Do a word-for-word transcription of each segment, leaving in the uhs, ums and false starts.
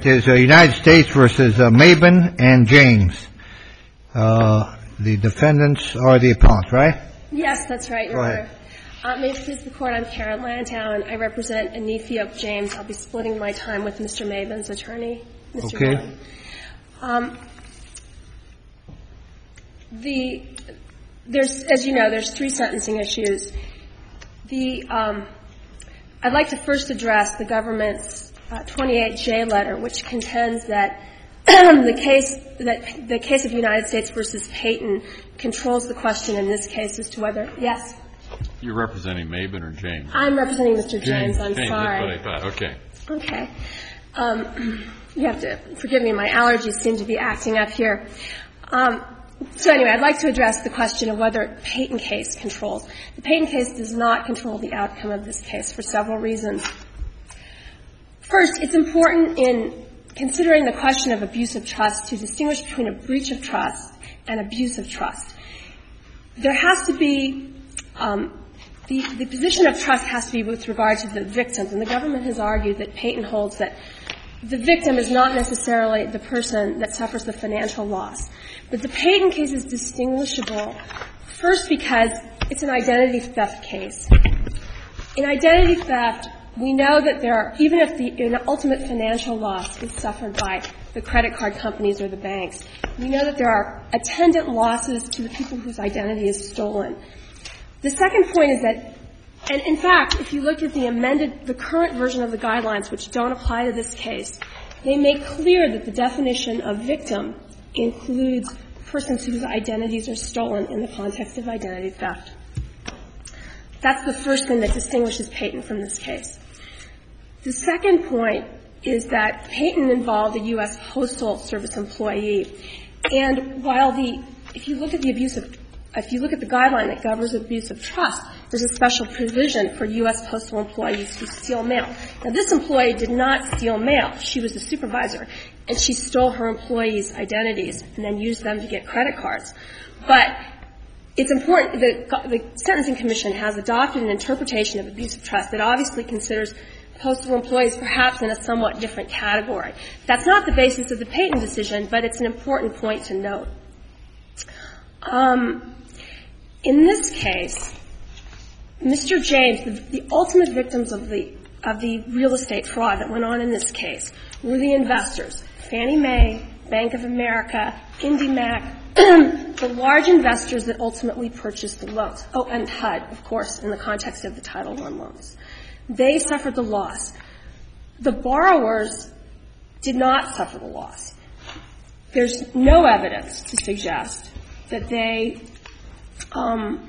argument is uh, United States versus uh, Mabin and James. Uh, the defendants are the appellants, right? Yes, that's right, Your Go Honor. ahead. Uh, may it please the Court, I'm Karen Lantow, and I represent Anifio James. I'll be splitting my time with Mister Mabin's attorney, Mister Okay. Young. Um, the there's, as you know, there's three sentencing issues. The um, I'd like to first address the government's uh, twenty-eight J letter, which contends that the case that the case of United States versus Payton controls the question in this case as to whether yes. You're representing Mabin or James? I'm representing Mister James. James. I'm James, sorry. That's what I thought. Okay. Okay. Um, you have to forgive me. My allergies seem to be acting up here. Um, so anyway, I'd like to address the question of whether the Payton case controls. The Payton case does not control the outcome of this case for several reasons. First, it's important in considering the question of abuse of trust to distinguish between a breach of trust and abuse of trust. There has to be um, the, the position of trust has to be with regard to the victims, and the government has argued that Payton holds that the victim is not necessarily the person that suffers the financial loss. But the Payton case is distinguishable, first because it's an identity theft case. In identity theft, we know that there are, even if the ultimate financial loss is suffered by the credit card companies or the banks, we know that there are attendant losses to the people whose identity is stolen. The second point is that, and in fact, if you look at the amended, the current version of the guidelines, which don't apply to this case, they make clear that the definition of victim includes persons whose identities are stolen in the context of identity theft. That's the first thing that distinguishes Payton from this case. The second point is that Payton involved a U S Postal Service employee, and while the, if you look at the abuse of, if you look at the guideline that governs abuse of trust, there's a special provision for U S postal employees who steal mail. Now, this employee did not steal mail. She was a supervisor, and she stole her employees' identities and then used them to get credit cards. But it's important, the, the Sentencing Commission has adopted an interpretation of abuse of trust that obviously considers postal employees perhaps in a somewhat different category. That's not the basis of the Payton decision, but it's an important point to note. Um, in this case, Mister James, the, the ultimate victims of the of the real estate fraud that went on in this case were the investors, Fannie Mae, Bank of America, IndyMac, the large investors that ultimately purchased the loans. Oh, and H U D, of course, in the context of the Title one loans. They suffered the loss. The borrowers did not suffer the loss. There's no evidence to suggest that they um,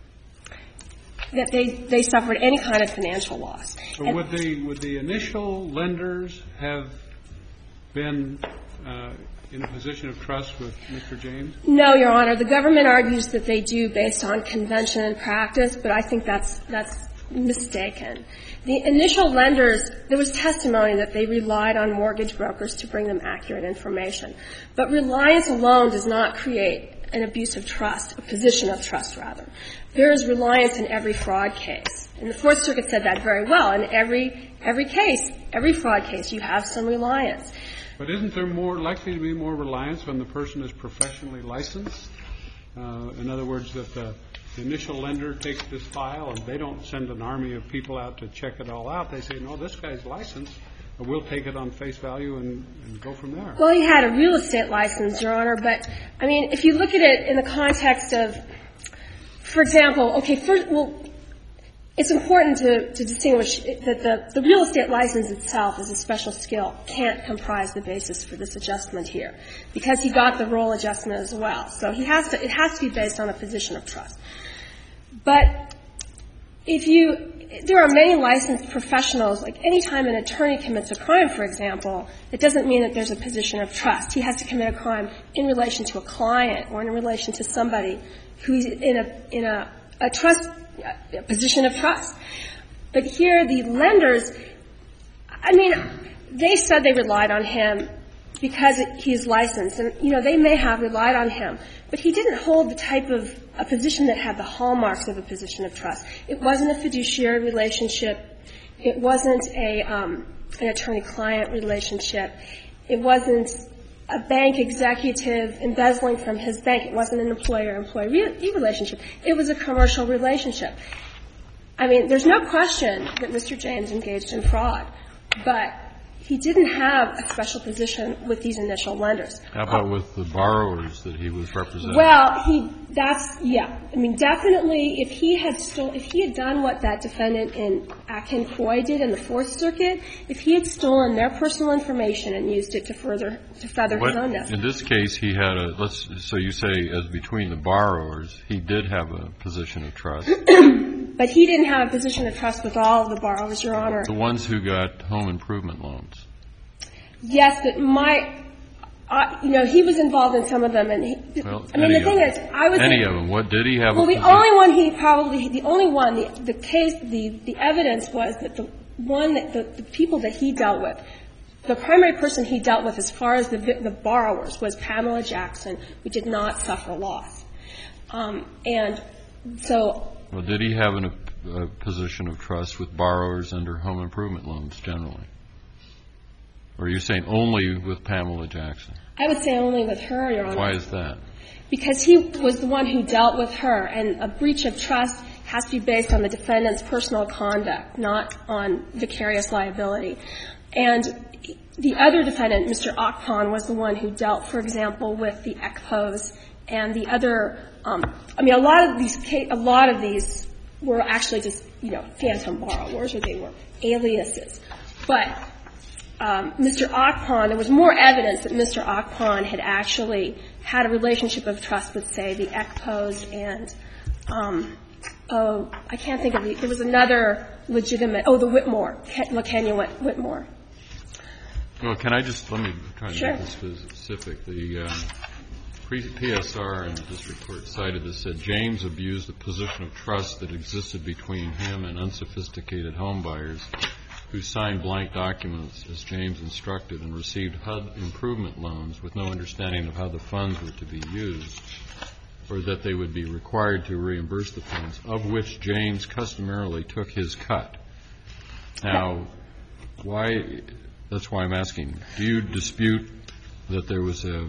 that they they suffered any kind of financial loss. So would the would the initial lenders have been uh, in a position of trust with Mister James? No, Your Honor. The government argues that they do based on convention and practice, but I think that's that's mistaken. The initial lenders, there was testimony that they relied on mortgage brokers to bring them accurate information. But reliance alone does not create an abuse of trust, a position of trust, rather. There is reliance in every fraud case. And the Fourth Circuit said that very well. In every every case, every fraud case, you have some reliance. But isn't there more likely to be more reliance when the person is professionally licensed? Uh, in other words, that the The initial lender takes this file and they don't send an army of people out to check it all out. They say, no, this guy's licensed, and we'll take it on face value and, and go from there. Well, he had a real estate license, Your Honor, but, I mean, if you look at it in the context of, for example, okay, first, well, it's important to, to distinguish that the, the real estate license itself as a special skill can't comprise the basis for this adjustment here, because he got the role adjustment as well. So he has to, it has to be based on a position of trust. But if you, there are many licensed professionals, like any time an attorney commits a crime, for example, it doesn't mean that there's a position of trust. He has to commit a crime in relation to a client or in relation to somebody who's in a, in a, a trust, a position of trust. But here the lenders, I mean, they said they relied on him because he's licensed. And, you know, they may have relied on him, but he didn't hold the type of a position that had the hallmarks of a position of trust. It wasn't a fiduciary relationship. It wasn't a, um, an attorney-client relationship. It wasn't a bank executive embezzling from his bank. It wasn't an employer-employee relationship. It was a commercial relationship. I mean, there's no question that Mister James engaged in fraud, but he didn't have a special position with these initial lenders. How about with the borrowers that he was representing? Well, he, that's, yeah. I mean, definitely, if he had stole, if he had done what that defendant in Akin Coy did in the Fourth Circuit, if he had stolen their personal information and used it to further, to feather what, his own nest. In this case, he had a, let's, so you say as between the borrowers, he did have a position of trust. But he didn't have a position of trust with all of the borrowers, Your Honor. The ones who got home improvement loans. Yes, but my, uh, you know, he was involved in some of them, and he, well, I mean, the thing them. is, I was any in, of them. What did he have? Well, a the position? only one he probably, the only one, the, the case, the the evidence was that the one that the, the people that he dealt with, the primary person he dealt with, as far as the the borrowers, was Pamela Jackson, who did not suffer loss, um, and so. Well, did he have an, a position of trust with borrowers under home improvement loans generally? Or are you saying only with Pamela Jackson? I would say only with her, Your Honor. Why is that? Because he was the one who dealt with her, and a breach of trust has to be based on the defendant's personal conduct, not on vicarious liability. And the other defendant, Mister Akpan, was the one who dealt, for example, with the E C P Os and the other. Um, I mean, a lot of these, a lot of these were actually just, you know, phantom borrowers, or they were aliases. But um, Mister Akpan, there was more evidence that Mister Akpan had actually had a relationship of trust with, say, the E C P Os and, um, oh, I can't think of the, there was another legitimate, oh, the Whitmore, LaKenya Whitmore. Well, can I just, let me try to Sure. make this specific. The um, P S R and the district court cited this, said James abused the position of trust that existed between him and unsophisticated homebuyers who signed blank documents as James instructed and received H U D improvement loans with no understanding of how the funds were to be used, or that they would be required to reimburse the funds, of which James customarily took his cut. Now, why, that's why I'm asking, do you dispute that there was a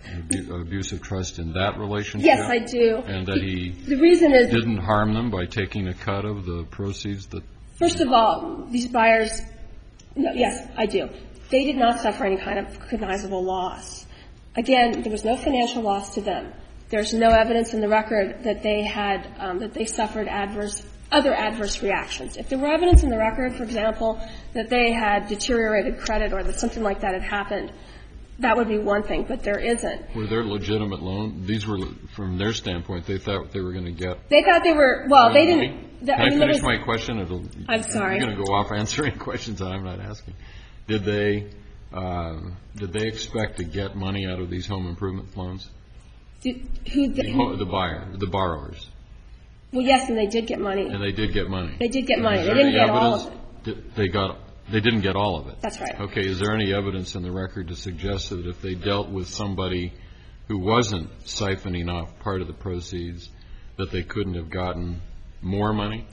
abuse of trust in that relationship? Yes, I do. And that he the reason is didn't harm them by taking a cut of the proceeds that... First of all, these buyers, no, yes, I do. They did not suffer any kind of cognizable loss. Again, there was no financial loss to them. There's no evidence in the record that they had, um, that they suffered adverse, other adverse reactions. If there were evidence in the record, for example, that they had deteriorated credit or that something like that had happened, that would be one thing, but there isn't. Were there legitimate loans? These were, from their standpoint, they thought they were going to get... They thought they were, well, they didn't... The, Can I, I mean, finish was, my question? It'll, I'm sorry. You're going to go off answering questions that I'm not asking. Did they, uh, did they expect to get money out of these home improvement loans? Did, who, the, the, who, the buyer, the borrowers. Well, yes, and they did get money. And they did get money. They did get money. Is They there didn't any get all evidence of it. that They got... They didn't get all of it. That's right. Okay. Is there any evidence in the record to suggest that if they dealt with somebody who wasn't siphoning off part of the proceeds, that they couldn't have gotten more money?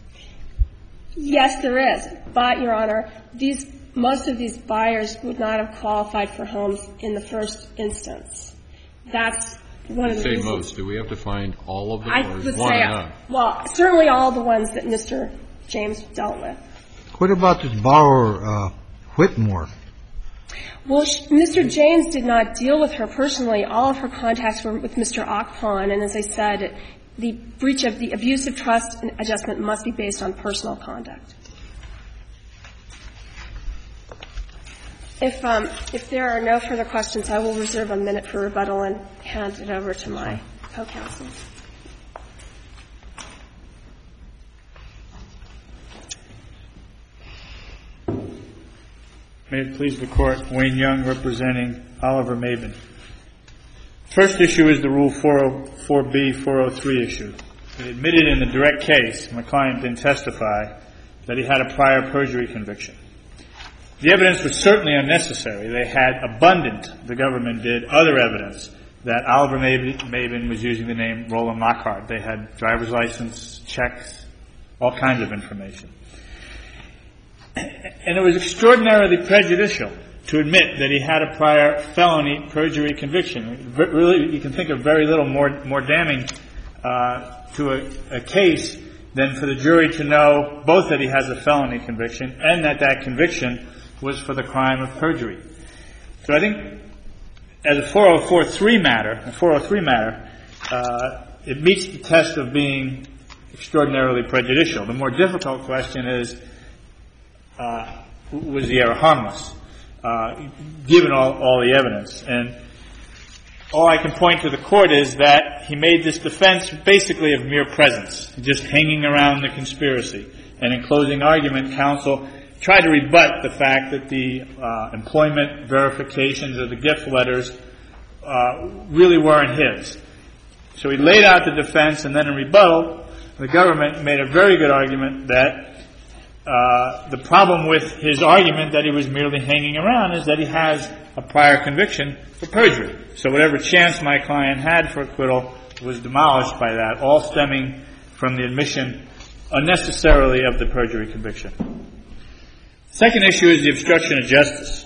Yes, there is. But, Your Honor, these, most of these buyers would not have qualified for homes in the first instance. That's one of the Say reasons. most. Do we have to find all of them, I or is would one say, enough? well, certainly all the ones that Mister James dealt with. What about this borrower, uh, Whitmore? Well, she, Mister James did not deal with her personally. All of her contacts were with Mister Akpan, and as I said, the breach of the abuse of trust and adjustment must be based on personal conduct. If um, if there are no further questions, I will reserve a minute for rebuttal and hand it over to my co-counsel. May it please the Court, Wayne Young representing Oliver Mabin. First issue is the Rule four oh four B four oh three issue. He admitted in the direct case, my client didn't testify, that he had a prior perjury conviction. The evidence was certainly unnecessary. They had abundant, the government did, other evidence that Oliver Mabin was using the name Roland Lockhart. They had driver's license, checks, all kinds of information. And it was extraordinarily prejudicial to admit that he had a prior felony perjury conviction. Really, you can think of very little more more damning uh, to a, a case than for the jury to know both that he has a felony conviction and that that conviction was for the crime of perjury. So I think as a four oh four three matter, a four oh three matter, uh, it meets the test of being extraordinarily prejudicial. The more difficult question is, uh, was the error harmless, uh, given all, all the evidence? And all I can point to the court is that he made this defense basically of mere presence, just hanging around the conspiracy. And in closing argument, counsel tried to rebut the fact that the uh, employment verifications or the gift letters uh, really weren't his. So he laid out the defense, and then in rebuttal, the government made a very good argument that uh, the problem with his argument that he was merely hanging around is that he has a prior conviction for perjury. So whatever chance my client had for acquittal was demolished by that, all stemming from the admission unnecessarily of the perjury conviction. Second issue is the obstruction of justice.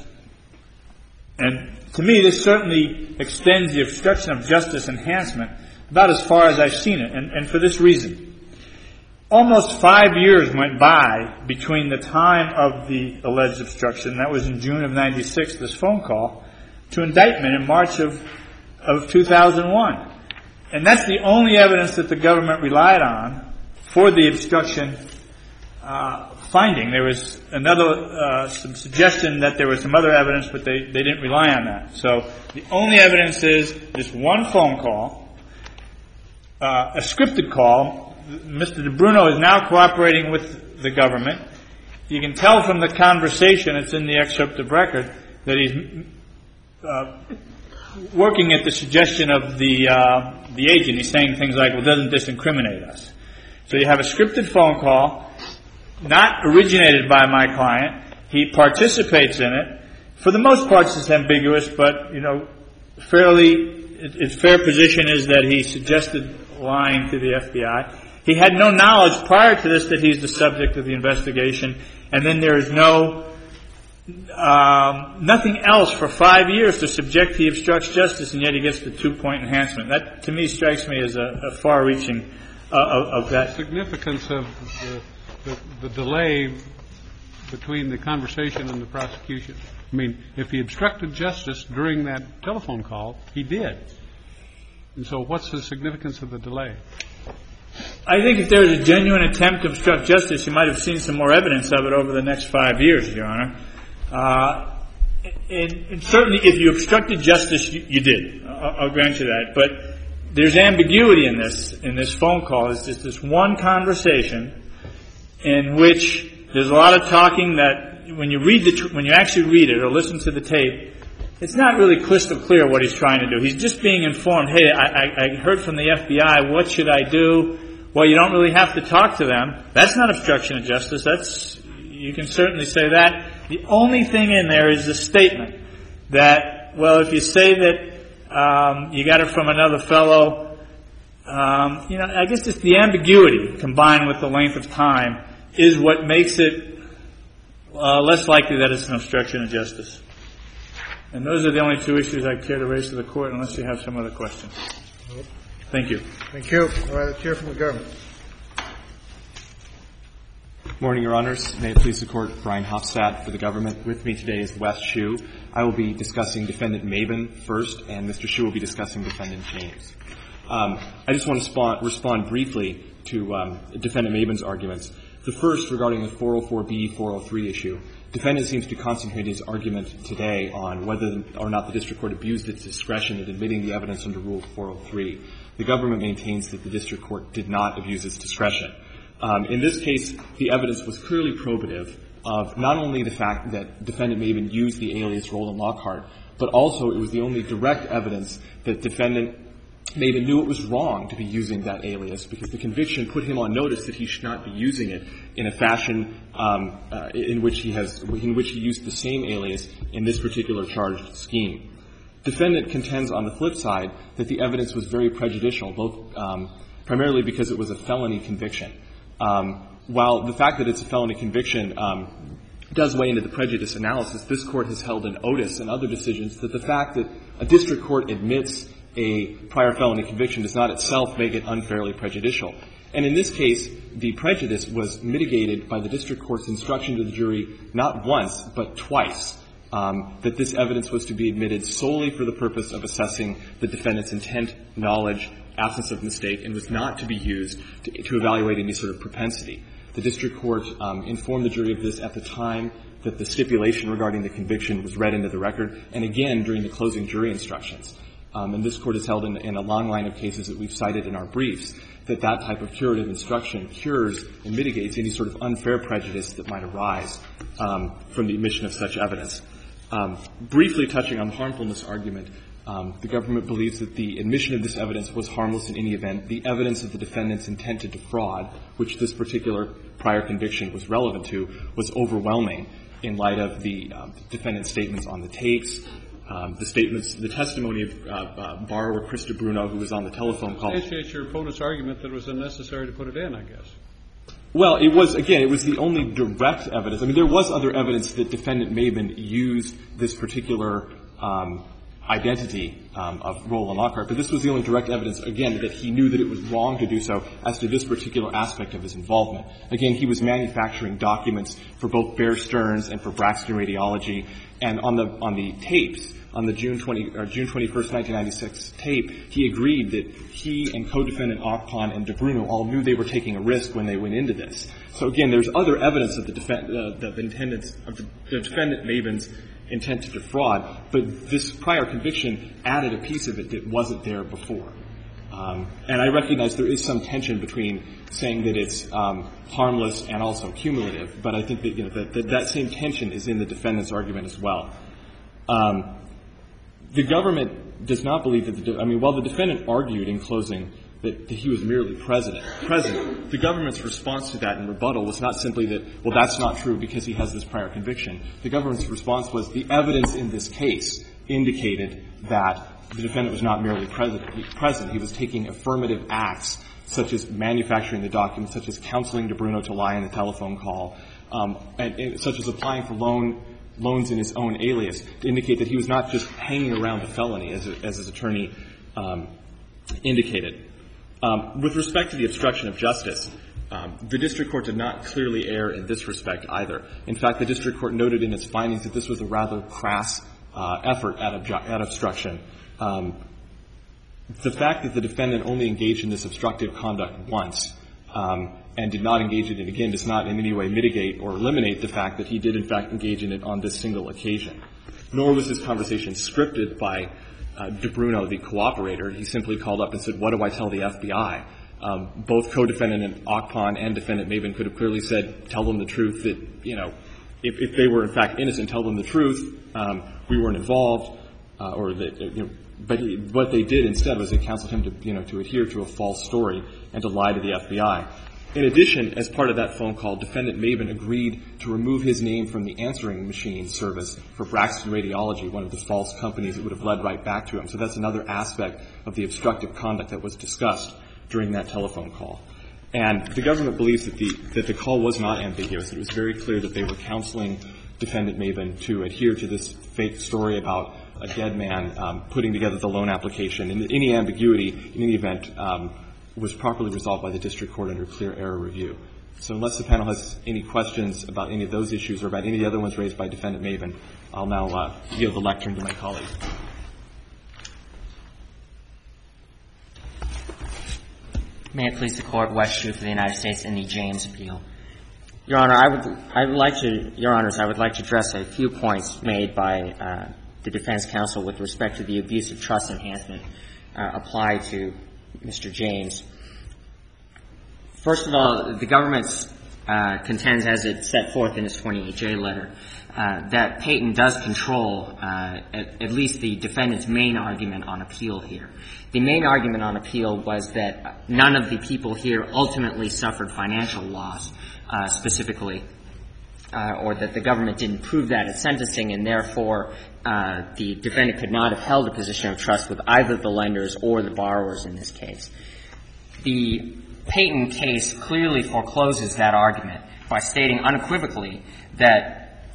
And to me, this certainly extends the obstruction of justice enhancement about as far as I've seen it, and, and for this reason. Almost five years went by between the time of the alleged obstruction, that was in June of ninety-six, this phone call, to indictment in March of, of two thousand one. And that's the only evidence that the government relied on for the obstruction uh, finding. There was another uh, some suggestion that there was some other evidence, but they, they didn't rely on that. So the only evidence is this one phone call, uh, a scripted call. Mister DeBruno is now cooperating with the government. You can tell from the conversation, it's in the excerpt of record, that he's uh, working at the suggestion of the uh, the agent. He's saying things like, well, doesn't this incriminate us? So you have a scripted phone call, not originated by my client. He participates in it. For the most part, it's ambiguous, but, you know, fairly, its fair position is that he suggested lying to the F B I. He had no knowledge prior to this that he's the subject of the investigation, and then there is no um, nothing else for five years to subject he obstructs justice, and yet he gets the two-point enhancement. That, to me, strikes me as a, a far-reaching uh, of, of that. The significance of the, the, the delay between the conversation and the prosecution. I mean, if he obstructed justice during that telephone call, he did. And so what's the significance of the delay? I think if there was a genuine attempt to obstruct justice, you might have seen some more evidence of it over the next five years, Your Honor. Uh, and, and certainly if you obstructed justice, you, you did. I'll, I'll grant you that. But there's ambiguity in this, in this phone call. It's just this one conversation in which there's a lot of talking that when you read the, when you actually read it or listen to the tape, it's not really crystal clear what he's trying to do. He's just being informed, hey, I, I, I heard from the F B I, what should I do? Well, you don't really have to talk to them. That's not obstruction of justice. That's, you can certainly say that. The only thing in there is the statement that, well, if you say that um, you got it from another fellow, um, you know, I guess just the ambiguity combined with the length of time is what makes it uh, less likely that it's an obstruction of justice. And those are the only two issues I care to raise to the Court, unless you have some other questions. Thank you. Thank you. All right, let's hear from the government. Good morning, Your Honors. May it please the Court, Brian Hofstadt for the government. With me today is Wes Hsu. I will be discussing Defendant Mabin first, and Mister Hsu will be discussing Defendant James. Um, I just want to spawn, respond briefly to um, Defendant Mabin's arguments. The first regarding the four oh four B, four oh three issue. Defendant seems to concentrate his argument today on whether or not the district court abused its discretion in admitting the evidence under Rule four oh three. The government maintains that the district court did not abuse its discretion. Um, in this case, the evidence was clearly probative of not only the fact that Defendant Mabin used the alias Roland Lockhart, but also it was the only direct evidence that Defendant Mabin knew it was wrong to be using that alias, because the conviction put him on notice that he should not be using it in a fashion um, uh, in which he has, in which he used the same alias in this particular charged scheme. Defendant contends on the flip side that the evidence was very prejudicial, both um, primarily because it was a felony conviction. Um, while the fact that it's a felony conviction um, does weigh into the prejudice analysis. This Court has held in Otis and other decisions that the fact that a district court admits a prior felony conviction does not itself make it unfairly prejudicial. And in this case, the prejudice was mitigated by the district court's instruction to the jury not once but twice, um, that this evidence was to be admitted solely for the purpose of assessing the defendant's intent, knowledge, absence of mistake, and was not to be used to, to evaluate any sort of propensity. The district court um, informed the jury of this at the time that the stipulation regarding the conviction was read into the record, and again during the closing jury instructions. Um, and this Court has held in, in a long line of cases that we've cited in our briefs that that type of curative instruction cures and mitigates any sort of unfair prejudice that might arise um, from the admission of such evidence. Um, briefly touching on the harmfulness argument, um, the government believes that the admission of this evidence was harmless in any event. The evidence of the defendant's intent to defraud, which this particular prior conviction was relevant to, was overwhelming in light of the um, defendant's statements on the tapes, um, the statements, the testimony of uh, uh, borrower Krista Bruno, who was on the telephone call. Substantiates your opponent's argument that it was unnecessary to put it in, I guess. Well, it was, again, it was the only direct evidence. I mean, there was other evidence that Defendant Maben used this particular um, identity um, of Roland Lockhart, but this was the only direct evidence, again, that he knew that it was wrong to do so as to this particular aspect of his involvement. Again, he was manufacturing documents for both Bear Stearns and for Braxton Radiology, and on the on the tapes, on the June twentieth or June twenty-first, nineteen ninety-six tape, he agreed that he and co-defendant Akpan and DeBruno all knew they were taking a risk when they went into this. So again, there's other evidence of the, defen- uh, the, intendants, of the, the defendant Maben's intent to defraud, but this prior conviction added a piece of it that wasn't there before. Um, and I recognize there is some tension between saying that it's um, harmless and also cumulative, but I think that, you know, that, that that same tension is in the defendant's argument as well. Um, the government does not believe that the, I mean, while the defendant argued in closing that, that he was merely president, present, the government's response to that in rebuttal was not simply that, well, that's not true because he has this prior conviction. The government's response was the evidence in this case indicated that the defendant was not merely present. He was taking affirmative acts such as manufacturing the documents, such as counseling DeBruno to lie in a telephone call, um, and, and such as applying for loan loans in his own alias to indicate that he was not just hanging around the felony, as, as his attorney um, indicated. Um, with respect to the obstruction of justice, um, the district court did not clearly err in this respect either. In fact, the district court noted in its findings that this was a rather crass uh, effort at, obju- at obstruction. Um, the fact that the defendant only engaged in this obstructive conduct once um, and did not engage in it again does not in any way mitigate or eliminate the fact that he did, in fact, engage in it on this single occasion. Nor was this conversation scripted by uh, DeBruno, the cooperator. He simply called up and said, what do I tell the F B I? Um, both co-defendant Akpan and defendant Maben could have clearly said, tell them the truth that, you know, if, if they were, in fact, innocent, tell them the truth. Um, we weren't involved. Uh, or that, you know, but he, what they did instead was they counseled him to, you know, to adhere to a false story and to lie to the F B I. In addition, as part of that phone call, defendant Maben agreed to remove his name from the answering machine service for Braxton Radiology, one of the false companies that would have led right back to him. So that's another aspect of the obstructive conduct that was discussed during that telephone call. And the government believes that the that the call was not ambiguous. It was very clear that they were counseling defendant Maben to adhere to this fake story about a dead man um, putting together the loan application. And any ambiguity, in any event, um, was properly resolved by the district court under clear error review. So unless the panel has any questions about any of those issues or about any of the other ones raised by defendant Maben, I'll now uh, yield the lectern to my colleague. May it please the Court, West Shue for the United States in the James appeal. Your Honor, I would, I would like to, Your Honors, I would like to address a few points made by uh, the defense counsel with respect to the abuse of trust enhancement uh, applied to Mister James. First of all, the government uh, contends, as it set forth in its twenty-eight J letter, uh, that Payton does control uh, at, at least the defendant's main argument on appeal here. The main argument on appeal was that none of the people here ultimately suffered financial loss, uh, specifically, uh, or that the government didn't prove that at sentencing, and therefore uh, the defendant could not have held a position of trust with either the lenders or the borrowers in this case. The Payton case clearly forecloses that argument by stating unequivocally that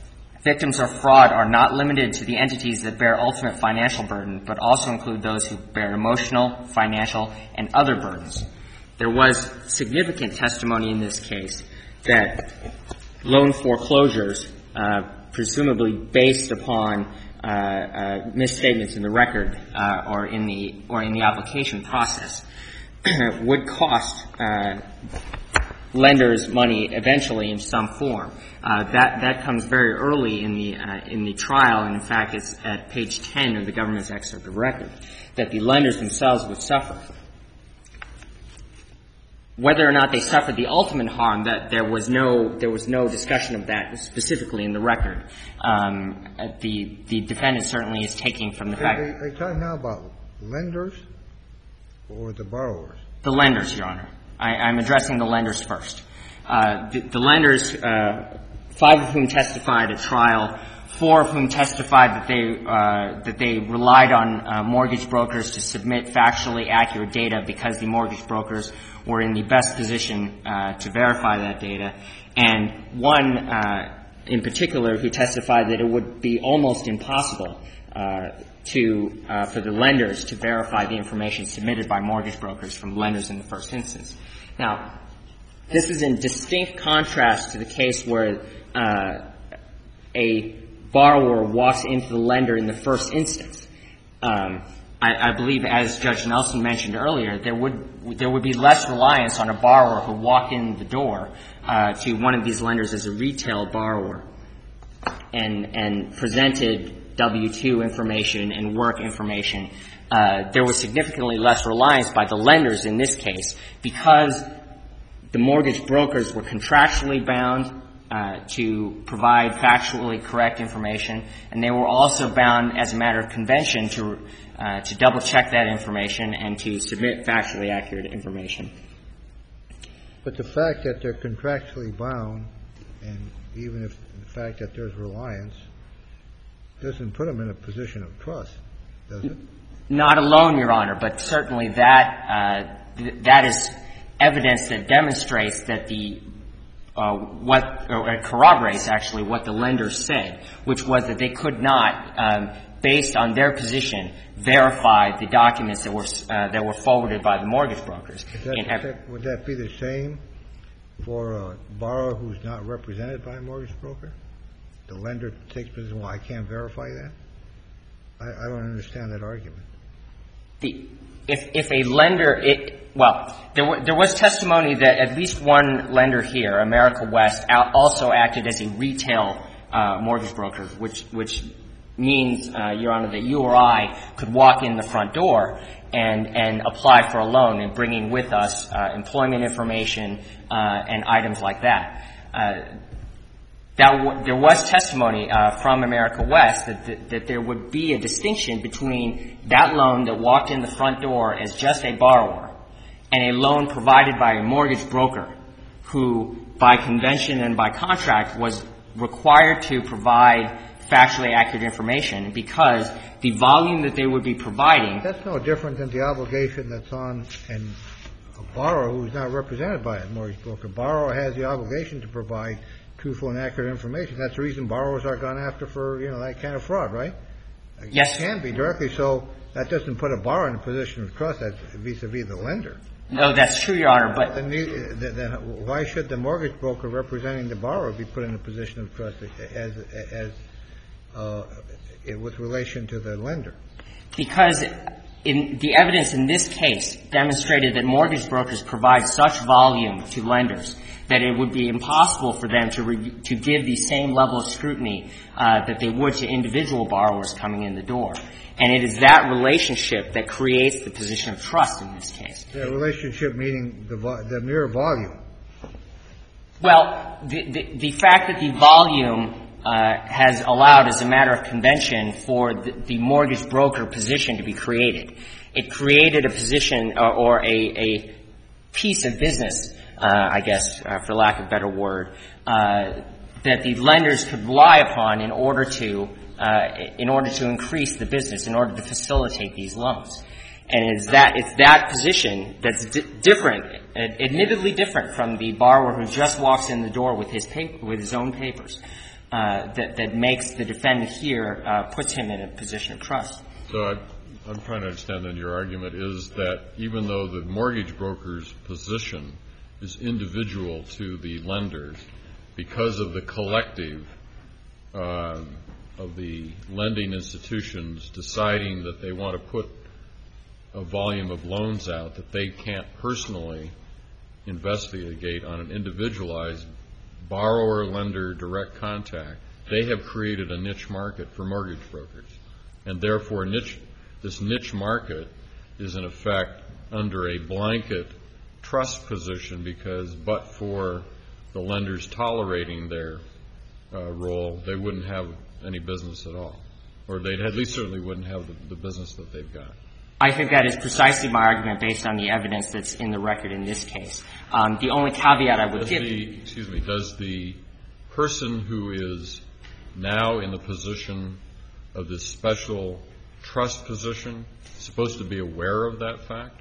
victims of fraud are not limited to the entities that bear ultimate financial burden, but also include those who bear emotional, financial, and other burdens. There was significant testimony in this case that loan foreclosures, uh, presumably based upon uh, uh, misstatements in the record uh, or in the or in the application process, would cost uh, lenders money eventually in some form. Uh, that that comes very early in the uh, in the trial, and in fact, it's at page ten of the government's excerpt of record that the lenders themselves would suffer. Whether or not they suffered the ultimate harm, that there was no there was no discussion of that specifically in the record. Um, the the defendant certainly is taking from the fact. Are you talking now about lenders or the borrowers? The lenders, Your Honor. I, I'm addressing the lenders first. Uh, the, the lenders, uh, five of whom testified at trial, four of whom testified that they uh, that they relied on uh, mortgage brokers to submit factually accurate data because the mortgage brokers were in the best position uh, to verify that data, and one uh, in particular who testified that it would be almost impossible uh, to uh, for the lenders to verify the information submitted by mortgage brokers from lenders in the first instance. Now, this is in distinct contrast to the case where uh, a borrower walks into the lender in the first instance. Um, I, I believe, as Judge Nelson mentioned earlier, there would there would be less reliance on a borrower who walked in the door uh, to one of these lenders as a retail borrower and and presented W two information and work information. Uh, there was significantly less reliance by the lenders in this case because the mortgage brokers were contractually bound uh, to provide factually correct information, and they were also bound as a matter of convention to uh, to double check that information and to submit factually accurate information. But the fact that they're contractually bound, and even if the fact that there's reliance, doesn't put them in a position of trust, does it? Not alone, Your Honor, but certainly that uh, th- that is evidence that demonstrates that the uh, what or it corroborates actually what the lenders said, which was that they could not, um, based on their position, verify the documents that were uh, that were forwarded by the mortgage brokers. Is that, ev- that, would that be the same for a borrower who's not represented by a mortgage broker? The lender takes position, well, I can't verify that? I, I don't understand that argument. The, if, if a lender, it, well, there, w- there was testimony that at least one lender here, America West, out, also acted as a retail uh, mortgage broker, which which means, uh, Your Honor, that you or I could walk in the front door and and apply for a loan and bringing with us uh, employment information uh, and items like that. Uh, That w- there was testimony uh, from America West that, that that there would be a distinction between that loan that walked in the front door as just a borrower and a loan provided by a mortgage broker who, by convention and by contract, was required to provide factually accurate information because the volume that they would be providing. That's no different than the obligation that's on an, a borrower who's not represented by a mortgage broker. Borrower has the obligation to provide truthful and accurate information. That's the reason borrowers are gone after for, you know, that kind of fraud, right? Yes. It can be directly. So that doesn't put a borrower in a position of trust vis-a-vis the lender. No, that's true, Your Honor, but Then, you, then why should the mortgage broker representing the borrower be put in a position of trust as, as uh, with relation to the lender? Because in the evidence in this case demonstrated that mortgage brokers provide such volume to lenders that it would be impossible for them to re- to give the same level of scrutiny uh, that they would to individual borrowers coming in the door. And it is that relationship that creates the position of trust in this case. The relationship meaning the, vo- the mere volume. Well, the, the, the fact that the volume uh, has allowed, as a matter of convention, for the, the mortgage broker position to be created. It created a position uh, or a, a piece of business, Uh, I guess, uh, for lack of a better word, uh, that the lenders could rely upon in order to, uh, in order to increase the business, in order to facilitate these loans. And it's that, it's that position that's di- different, admittedly different from the borrower who just walks in the door with his paper, with his own papers. uh, that, that makes the defendant here, uh, puts him in a position of trust. So I, I'm trying to understand then your argument is that even though the mortgage broker's position is individual to the lenders, because of the collective uh, of the lending institutions deciding that they want to put a volume of loans out, that they can't personally investigate on an individualized borrower-lender direct contact, they have created a niche market for mortgage brokers. And therefore, niche, this niche market is in effect under a blanket trust position because but for the lenders tolerating their uh, role, they wouldn't have any business at all. Or they at least certainly wouldn't have the, the business that they've got. I think that is precisely my argument based on the evidence that's in the record in this case. Um, the only caveat I would does give... The, excuse me. Does the person who is now in the position of this special trust position supposed to be aware of that fact?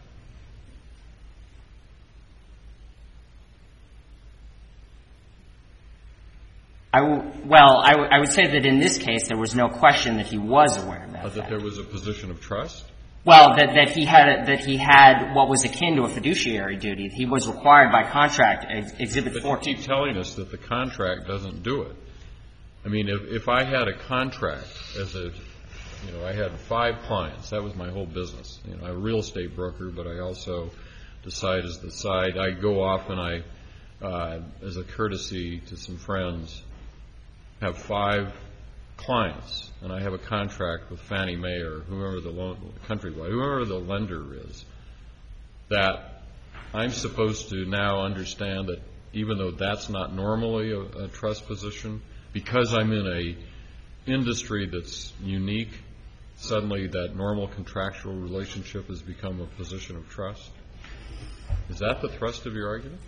I w- well, I, w- I would say that in this case there was no question that he was aware of that But fact. that there was a position of trust? Well, that, that he had a, that he had what was akin to a fiduciary duty. He was required by contract, ex- Exhibit But fourteen. you keep telling us that the contract doesn't do it. I mean, if, if I had a contract as a, you know, I had five clients. That was my whole business. You know, I'm a real estate broker, but I also decide as the side. I go off and I, uh, as a courtesy to some friends, have five clients, and I have a contract with Fannie Mae or whoever the loan, Countrywide, whoever the lender is, that I'm supposed to now understand that even though that's not normally a, a trust position, because I'm in a industry that's unique, suddenly that normal contractual relationship has become a position of trust? Is that the thrust of your argument?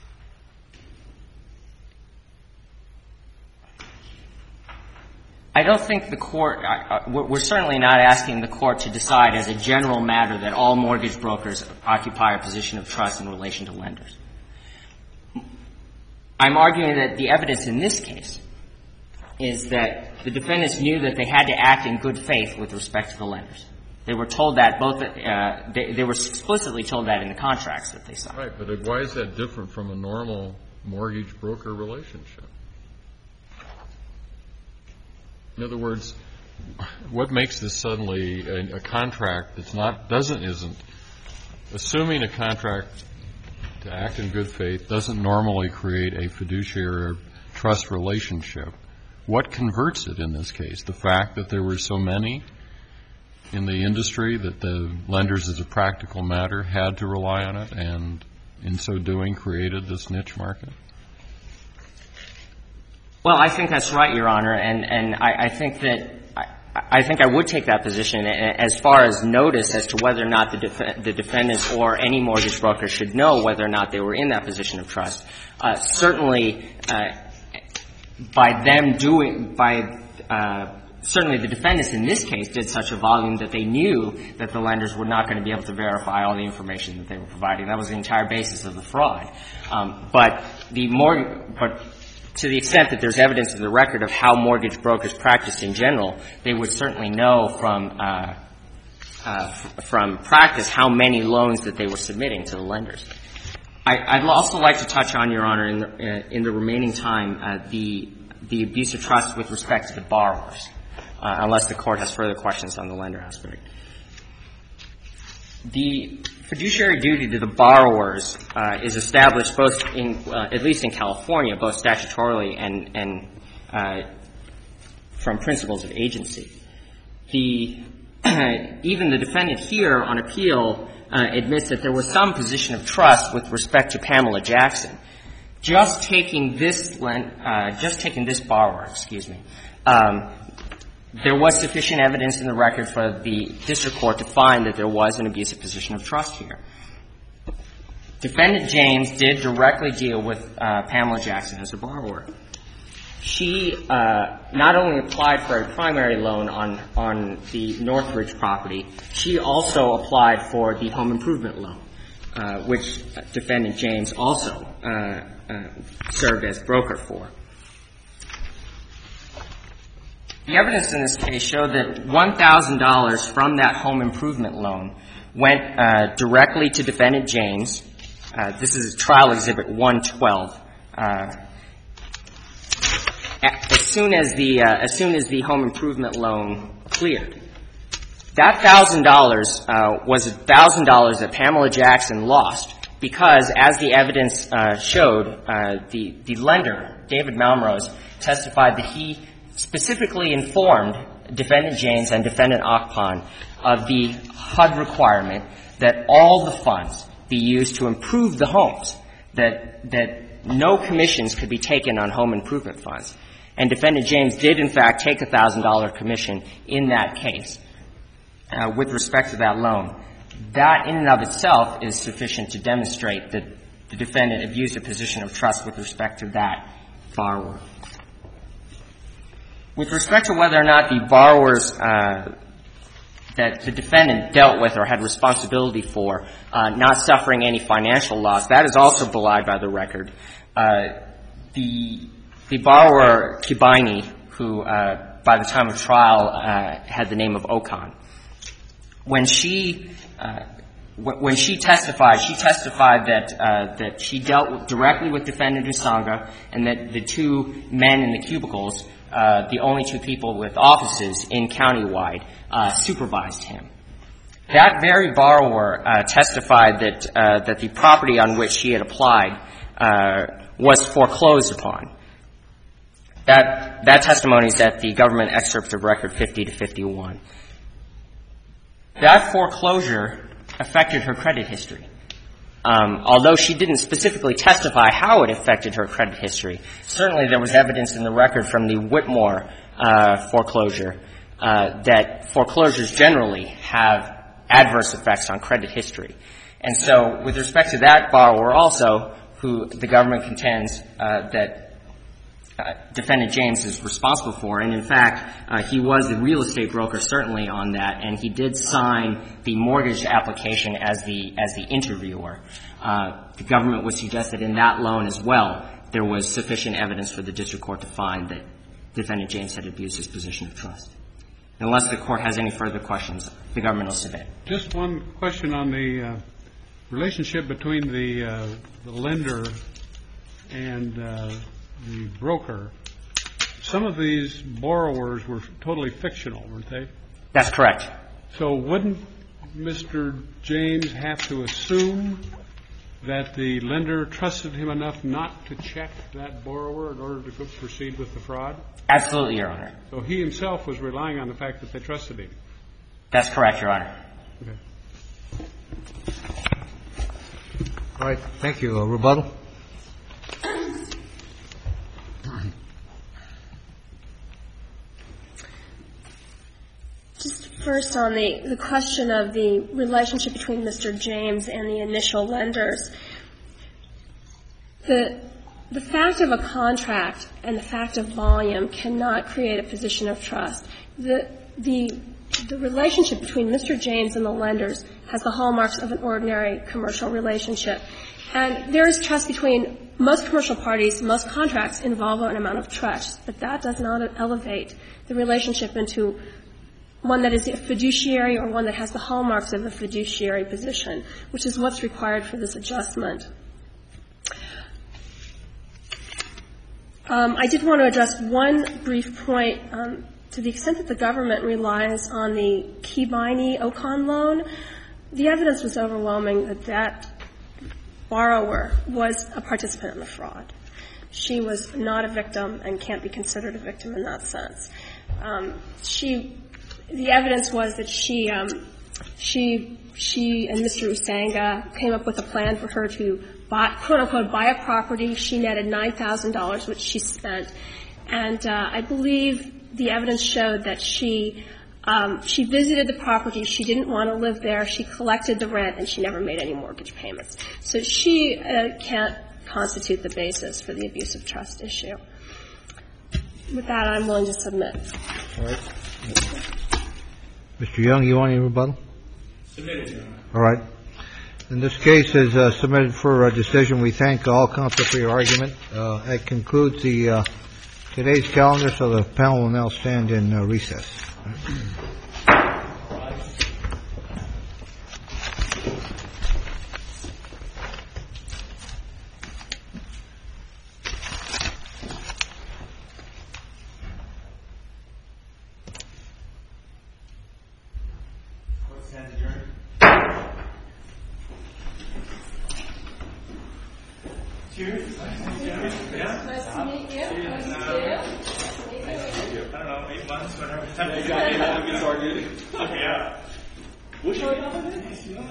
I don't think the court, uh, we're certainly not asking the court to decide as a general matter that all mortgage brokers occupy a position of trust in relation to lenders. I'm arguing that the evidence in this case is that the defendants knew that they had to act in good faith with respect to the lenders. They were told that both, uh, they, they were explicitly told that in the contracts that they signed. Right, but why is that different from a normal mortgage broker relationship? In other words, what makes this suddenly a, a contract that's not, doesn't, isn't, assuming a contract to act in good faith doesn't normally create a fiduciary or trust relationship, what converts it in this case? The fact that there were so many in the industry that the lenders, as a practical matter, had to rely on it and in so doing created this niche market? Well, I think that's right, Your Honor, and, and I, I think that I, I think I would take that position as far as notice as to whether or not the, def- the defendants or any mortgage broker should know whether or not they were in that position of trust. Uh, certainly, uh, by them doing, by uh, certainly the defendants in this case did such a volume that they knew that the lenders were not going to be able to verify all the information that they were providing. That was the entire basis of the fraud. Um, but the more, but to the extent that there's evidence in the record of how mortgage brokers practice in general, they would certainly know from uh, uh, f- from practice how many loans that they were submitting to the lenders. I, I'd also like to touch on, Your Honor, in the, uh, in the remaining time, uh, the the abuse of trust with respect to the borrowers, uh, unless the Court has further questions on the lender aspect. The fiduciary duty to the borrowers uh, is established both in, uh, at least in California, both statutorily and, and uh, from principles of agency. The even the defendant here on appeal uh, admits that there was some position of trust with respect to Pamela Jackson. Just taking this uh, just taking this borrower, excuse me. Um, There was sufficient evidence in the record for the district court to find that there was an abusive position of trust here. Defendant James did directly deal with uh, Pamela Jackson as a borrower. She uh, not only applied for a primary loan on, on the Northridge property, she also applied for the home improvement loan, uh, which Defendant James also uh, uh, served as broker for. The evidence in this case showed that one thousand dollars from that home improvement loan went uh, directly to Defendant James. Uh, this is Trial Exhibit one twelve. Uh, as soon as the uh, as soon as the home improvement loan cleared, that thousand dollars uh, was a thousand dollars that Pamela Jackson lost because, as the evidence uh, showed, uh, the the lender, David Malmrose, testified that he specifically informed Defendant James and Defendant Akpan of the H U D requirement that all the funds be used to improve the homes, that that no commissions could be taken on home improvement funds. And Defendant James did, in fact, take a one thousand dollars commission in that case uh, with respect to that loan. That in and of itself is sufficient to demonstrate that the defendant abused a position of trust with respect to that borrower. With respect to whether or not the borrowers uh, that the defendant dealt with or had responsibility for uh, not suffering any financial loss, that is also belied by the record. Uh, the the borrower, Kibaini, who uh, by the time of trial uh, had the name of Okan, when she uh, w- when she testified, she testified that uh, that she dealt with, directly with Defendant Usanga, and that the two men in the cubicles, Uh, the only two people with offices in countywide, uh, supervised him. That very borrower uh, testified that uh, that the property on which she had applied uh, was foreclosed upon. That that testimony is at the government excerpt of record fifty to fifty-one. That foreclosure affected her credit history. Um, although she didn't specifically testify how it affected her credit history, certainly there was evidence in the record from the Whitmore uh, foreclosure uh, that foreclosures generally have adverse effects on credit history. And so with respect to that borrower also, who the government contends uh, that uh, Defendant James is responsible for, and in fact uh, he was the real estate broker certainly on that, and he did sign the mortgage application as the as the interviewer. Uh, the government would suggest that in that loan as well there was sufficient evidence for the district court to find that Defendant James had abused his position of trust. Unless the court has any further questions, the government will submit. Just one question on the uh, relationship between the, uh, the lender and uh, the broker. Some of these borrowers were totally fictional, weren't they? That's correct. So wouldn't Mister James have to assume that the lender trusted him enough not to check that borrower in order to go proceed with the fraud? Absolutely, Your Honor. So he himself was relying on the fact that they trusted him? That's correct, Your Honor. Okay. All right. Thank you. Uh, rebuttal? Just first on the, the question of the relationship between Mister James and the initial lenders. The, the fact of a contract and the fact of volume cannot create a position of trust. The, the, the relationship between Mister James and the lenders has the hallmarks of an ordinary commercial relationship. And there is trust between most commercial parties. Most contracts involve an amount of trust, but that does not elevate the relationship into one that is a fiduciary or one that has the hallmarks of a fiduciary position, which is what's required for this adjustment. Um, I did want to address one brief point. Um, to the extent that the government relies on the Kibaini Okan loan, the evidence was overwhelming that that borrower was a participant in the fraud. She was not a victim and can't be considered a victim in that sense. Um, she The evidence was that she, um, she, she and Mister Usanga came up with a plan for her to buy, quote unquote, buy a property. She netted nine thousand dollars, which she spent. And, uh, I believe the evidence showed that she, um, she visited the property. She didn't want to live there. She collected the rent and she never made any mortgage payments. So she, uh, can't constitute the basis for the abuse of trust issue. With that, I'm willing to submit. All right. Mister Young, you want any rebuttal? Submitted, Your Honor. All right. And this case is uh, submitted for a decision. We thank all counsel for your argument. Uh, that concludes the uh, today's calendar, so the panel will now stand in uh, recess. Cheers. Nice to meet you. Nice to meet you. I don't know, eight months, whatever. Yeah.